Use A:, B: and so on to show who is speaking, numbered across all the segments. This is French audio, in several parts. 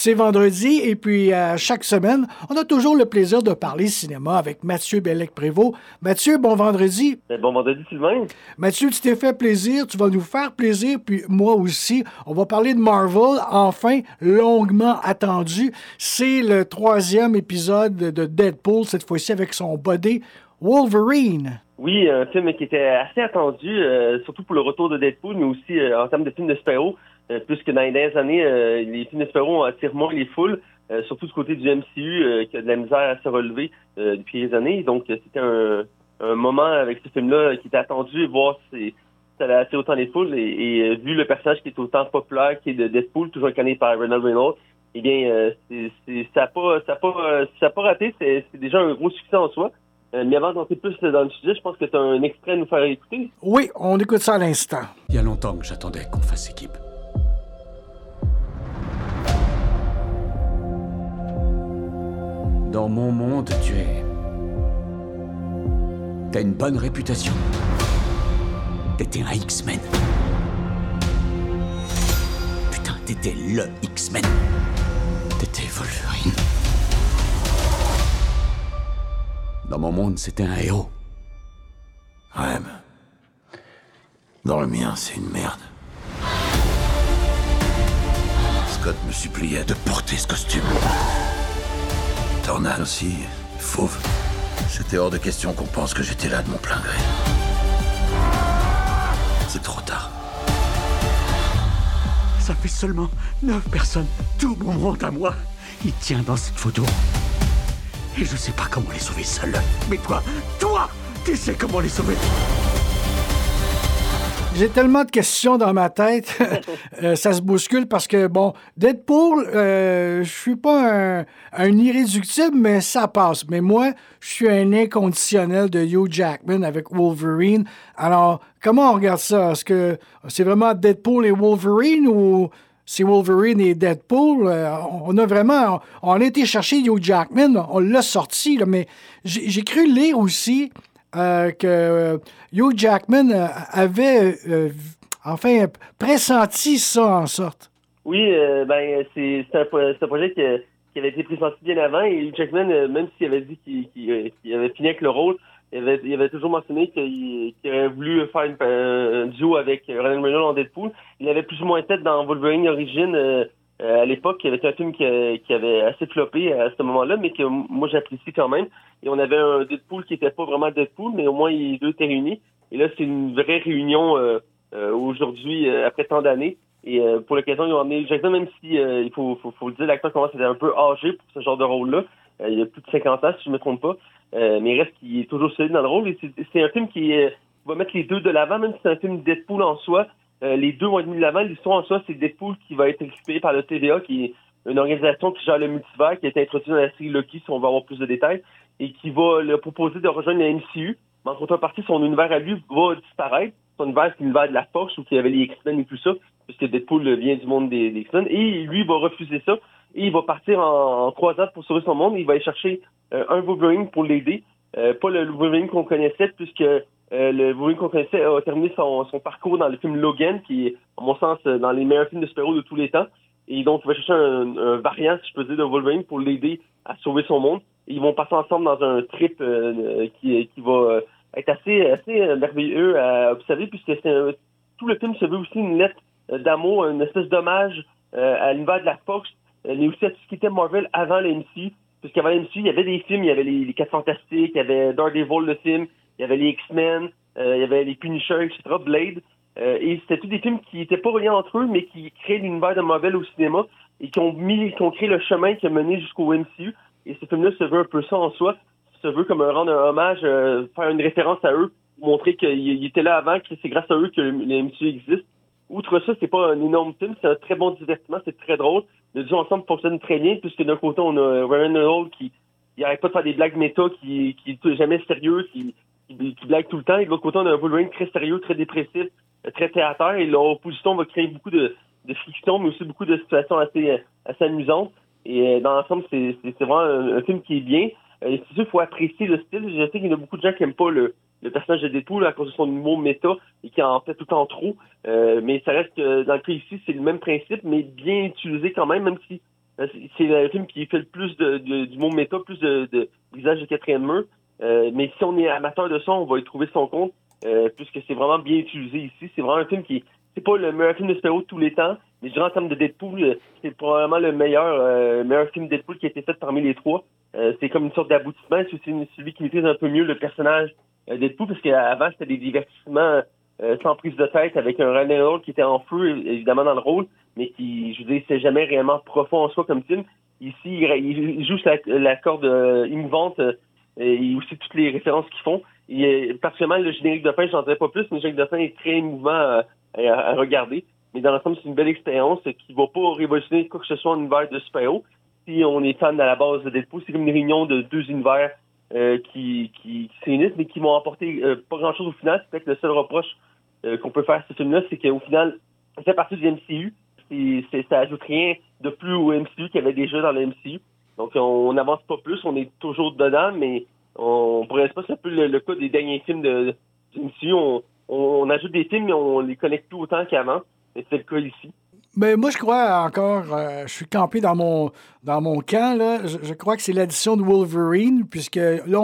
A: C'est vendredi et puis chaque semaine, on a toujours le plaisir de parler cinéma avec Mathieu Bellec-Prévost. Mathieu, bon vendredi.
B: Bon vendredi, Sylvain.
A: Mathieu, tu t'es fait plaisir, tu vas nous faire plaisir, puis moi aussi. On va parler de Marvel, enfin, longuement attendu. C'est le 3e épisode de Deadpool, cette fois-ci avec son body Wolverine.
B: Oui, un film qui était assez attendu, surtout pour le retour de Deadpool, mais aussi en termes de films de super-héros, puisque dans les dernières années, les films de super-héros attirent moins les foules, surtout du côté du MCU, qui a de la misère à se relever depuis les années. Donc, c'était un moment avec ce film-là qui était attendu, voir si ça allait attirer autant les foules. Et vu le personnage qui est autant populaire, qui est de Deadpool, toujours incarné par Ryan Reynolds, eh bien, ça n'a pas raté. C'est déjà un gros succès en soi. Mais avant d'entrer plus dans le sujet, je pense que tu as un extrait à nous faire écouter.
A: Oui, on écoute ça à l'instant.
C: Il y a longtemps que j'attendais qu'on fasse équipe. Dans mon monde, t'as une bonne réputation. T'étais un X-Men. Putain, t'étais le X-Men. T'étais Wolverine. Dans mon monde, c'était un héros.
D: Ouais, mais... dans le mien, c'est une merde. Scott me suppliait de porter ce costume. Tornade aussi, fauve. C'était hors de question qu'on pense que j'étais là de mon plein gré. C'est trop tard.
C: Ça fait seulement 9 personnes. Tout mon monde à moi, il tient dans cette photo. Et je sais pas comment les sauver seul. Mais toi, tu sais comment les sauver.
A: J'ai tellement de questions dans ma tête, ça se bouscule parce que, bon, Deadpool, je suis pas un irréductible, mais ça passe. Mais moi, je suis un inconditionnel de Hugh Jackman avec Wolverine. Alors, comment on regarde ça? Est-ce que c'est vraiment Deadpool et Wolverine ou c'est Wolverine et Deadpool? On a été chercher Hugh Jackman, on l'a sorti, là, mais j'ai cru lire aussi que Hugh Jackman avait pressenti ça en sorte.
B: Oui, c'est un projet qui avait été pressenti bien avant, et Hugh Jackman, même s'il avait dit qu'il avait fini avec le rôle, il avait toujours mentionné qu'il aurait voulu faire un duo avec Ryan Reynolds en Deadpool. Il avait plus ou moins tête dans Wolverine Origins à l'époque. Il avait été un film qui avait assez floppé à ce moment-là, mais que moi j'apprécie quand même. Et on avait un Deadpool qui était pas vraiment Deadpool, mais au moins les deux étaient réunis. Et là, c'est une vraie réunion aujourd'hui, après tant d'années. Et pour l'occasion, ils ont emmené Jackson, même si il faut le dire, l'acteur commence à être un peu âgé pour ce genre de rôle-là. Il a plus de 50 ans, si je me trompe pas. Mais il reste qu'il est toujours solide dans le rôle. Et c'est un film qui va mettre les deux de l'avant, même si c'est un film Deadpool en soi. Les deux vont être mis de l'avant. L'histoire en soi, c'est Deadpool qui va être récupéré par le TVA, qui est une organisation qui gère le multivers, qui a été introduite dans la série Loki, si on va avoir plus de détails, et qui va leur proposer de rejoindre la MCU. Mais en contrepartie, son univers à lui va disparaître. Son univers, c'est l'univers de la Force, où il y avait les X-Men et tout ça, puisque Deadpool vient du monde des X-Men. Et lui, il va refuser ça. Et il va partir en croisade pour sauver son monde. Il va aller chercher un Wolverine pour l'aider. Pas le Wolverine qu'on connaissait, puisque le Wolverine qu'on connaissait a terminé son parcours dans le film Logan, qui est, à mon sens, dans les meilleurs films de super-héros de tous les temps. Et donc, il va chercher un variant, si je peux dire, de Wolverine pour l'aider à sauver son monde. Et ils vont passer ensemble dans un trip qui va être assez merveilleux à observer, puisque tout le film se veut aussi une lettre d'amour, une espèce d'hommage à l'univers de la Fox, mais aussi à tout ce qui était Marvel avant le MCU. Puisqu'avant le MCU, il y avait des films, il y avait les 4 Fantastiques, il y avait Daredevil le film, il y avait les X-Men, il y avait les Punisher, etc., Blade. Et c'était tous des films qui n'étaient pas reliés entre eux, mais qui créaient l'univers de Marvel au cinéma et qui ont créé le chemin qui a mené jusqu'au MCU. Et ce film-là se veut un peu ça en soi, se veut comme rendre un hommage, faire une référence à eux, montrer qu'ils étaient là avant, que c'est grâce à eux que le MCU existe. Outre ça, c'est pas un énorme film, c'est un très bon divertissement, c'est très drôle. Les deux ensemble fonctionnent très bien, puisque d'un côté, on a Ryan Reynolds qui arrête pas de faire des blagues méta, qui est jamais sérieux, qui blague tout le temps. Et de l'autre côté, on a un Wolverine très sérieux, très dépressif, très théâtre. Et l'opposition va créer beaucoup de friction, mais aussi beaucoup de situations assez amusantes. Et dans l'ensemble, c'est vraiment un film qui est bien. C'est sûr qu'il faut apprécier le style. Je sais qu'il y a beaucoup de gens qui n'aiment pas le personnage de Deadpool à cause de son humour méta et qui en fait tout le temps trop. Mais ça reste que dans le cas ici, c'est le même principe, mais bien utilisé quand même si C'est le film qui fait le plus du monde méta, plus de brisage de quatrième mur. Mais si on est amateur de ça, on va y trouver son compte, puisque c'est vraiment bien utilisé ici. C'est vraiment un film c'est pas le meilleur film de super-héros de tous les temps, mais je dirais en termes de Deadpool, c'est probablement le meilleur film Deadpool qui a été fait parmi les trois. C'est comme une sorte d'aboutissement. C'est aussi celui qui maîtrise un peu mieux le personnage Deadpool, parce qu'avant, c'était des divertissements sans prise de tête, avec un Ryan Reynolds qui était en feu, évidemment, dans le rôle, mais qui, je veux dire, c'est jamais réellement profond en soi comme film. Ici, il joue sur la corde émouvante et aussi toutes les références qu'ils font. Et particulièrement, le générique de fin, j'en dirais pas plus, mais le générique de fin est très émouvant à regarder. Mais dans l'ensemble, c'est une belle expérience qui va pas révolutionner quoi que ce soit en univers de super-héros. Si on est fan à la base de Deadpool, c'est comme une réunion de deux univers qui s'unissent, mais qui vont apporter pas grand-chose au final. C'est peut-être le seul reproche qu'on peut faire à ce film-là, c'est qu'au final, ça fait partie du MCU. Ça ajoute rien de plus au MCU qu'il y avait déjà dans le MCU. Donc, on n'avance pas plus, on est toujours dedans, mais on pourrait pas, c'est un peu le cas des derniers films du MCU. On ajoute des films, mais on les connecte plus autant qu'avant. Et c'est le cas ici.
A: Mais moi, je crois encore, je suis campé dans mon camp, là. Je crois que c'est l'addition de Wolverine, puisque là,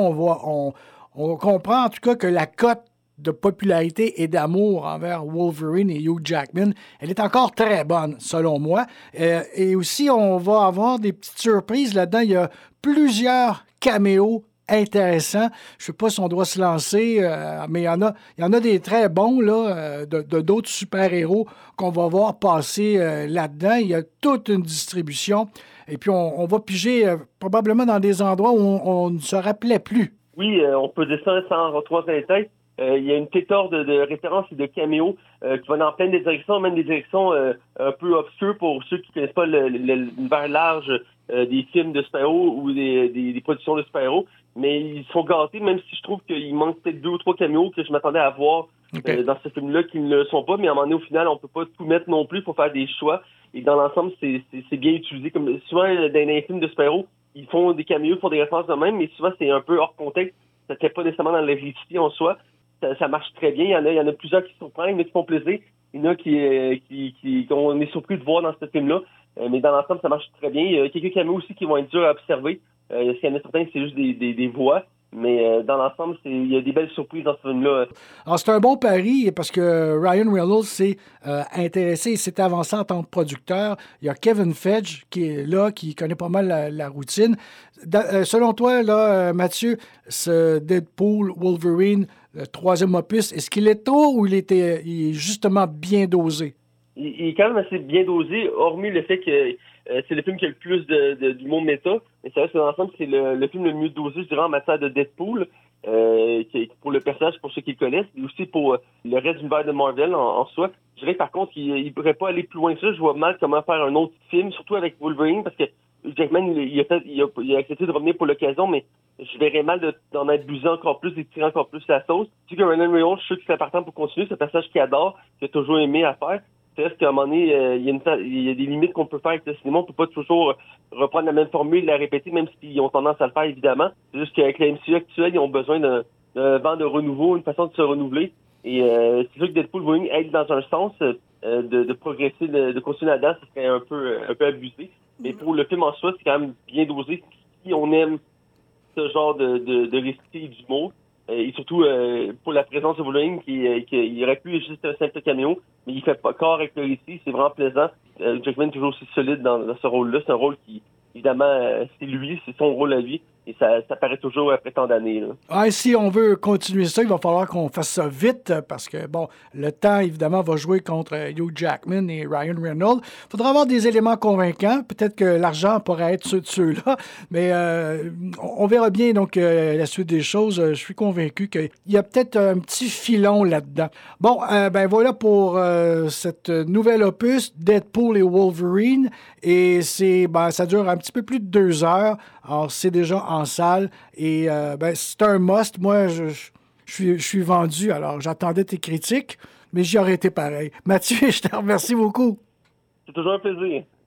A: on comprend en tout cas que la cote de popularité et d'amour envers Wolverine et Hugh Jackman, elle est encore très bonne, selon moi. Et aussi, on va avoir des petites surprises là-dedans. Il y a plusieurs caméos intéressants. Je ne sais pas si on doit se lancer, mais il y en a des très bons là, de d'autres super-héros qu'on va voir passer là-dedans. Il y a toute une distribution. Et puis, on va piger probablement dans des endroits où on ne se rappelait plus.
B: Oui, on peut descendre sans retrouver dans les têtes. Il y a une pléthore de références et de caméos qui vont dans plein de directions, même des directions un peu obscures pour ceux qui ne connaissent pas l'univers large des films de super-héros ou des productions de super-héros. Mais ils sont gâtés, même si je trouve qu'il manque peut-être 2 ou 3 caméos que je m'attendais à voir dans ce film-là qui ne le sont pas. Mais à un moment donné, au final, on peut pas tout mettre non plus. Il faut faire des choix. Et dans l'ensemble, c'est bien utilisé. Comme souvent, dans les films de super-héros, ils font des caméos, ils font des références eux-mêmes, mais souvent, c'est un peu hors contexte. Ça ne fait pas nécessairement dans la vérité en soi. Ça marche très bien. Il y en a plusieurs qui se surprennent, il y en a qui font plaisir. Il y en a qu'on est surpris de voir dans ce film-là. Mais dans l'ensemble, ça marche très bien. Il y a quelques caméos aussi qui vont être durs à observer. S'il y en a certains, c'est juste des voix. Mais dans l'ensemble, il y a des belles surprises dans ce film-là.
A: Alors, c'est un bon pari parce que Ryan Reynolds s'est intéressé et s'est avancé en tant que producteur. Il y a Kevin Feige qui est là, qui connaît pas mal la routine. Selon toi, là, Mathieu, ce Deadpool, Wolverine, le 3e opus, est-ce qu'il est tôt ou il est justement bien dosé?
B: Il est quand même assez bien dosé, hormis le fait que c'est le film qui a le plus du monde méta. Mais c'est vrai que dans l'ensemble, c'est le film le mieux dosé, je dirais, en matière de Deadpool, pour le personnage, pour ceux qui le connaissent, et aussi pour le reste de l'univers de Marvel en soi. Je dirais par contre qu'il ne pourrait pas aller plus loin que ça. Je vois mal comment faire un autre film, surtout avec Wolverine, parce que Jackman, il a accepté de revenir pour l'occasion, mais je verrais mal d'en abuser encore plus et de tirer encore plus la sauce. Tu sais que Ryan Reynolds, je suis sûr qu'il serait partant pour continuer. C'est un personnage qu'il adore, qu'il a toujours aimé à faire. C'est vrai qu'à un moment donné, il y a des limites qu'on peut faire avec le cinéma. On peut pas toujours reprendre la même formule, la répéter, même s'ils ont tendance à le faire, évidemment. C'est juste qu'avec la MCU actuelle, ils ont besoin d'un vent de renouveau, une façon de se renouveler. Et c'est sûr que Deadpool Wolverine aide dans un sens de progresser, de continuer là-dedans, ce serait un peu abusé. Mais pour le film en soi, c'est quand même bien dosé. Si on aime ce genre de récit d'humour, et surtout pour la présence de Wolverine qui aurait pu juste un simple caméo, mais il fait pas corps avec le récit, c'est vraiment plaisant. Jackman est toujours aussi solide dans ce rôle-là. C'est un rôle qui, évidemment, c'est lui, c'est son rôle à lui, et ça paraît toujours après tant d'années.
A: Si on veut continuer ça, il va falloir qu'on fasse ça vite, parce que, bon, le temps, évidemment, va jouer contre Hugh Jackman et Ryan Reynolds. Il faudra avoir des éléments convaincants. Peut-être que l'argent pourrait être ceux-là, mais on verra bien, donc, la suite des choses. Je suis convaincu qu'il y a peut-être un petit filon là-dedans. Bon, ben voilà pour cette nouvelle opus, Deadpool et Wolverine, et ça dure un petit peu plus de 2 heures. Alors, c'est déjà en salle et c'est un must. Moi, je suis vendu. Alors, j'attendais tes critiques, mais j'y aurais été pareil. Mathieu, je te remercie beaucoup.
B: C'est toujours un plaisir.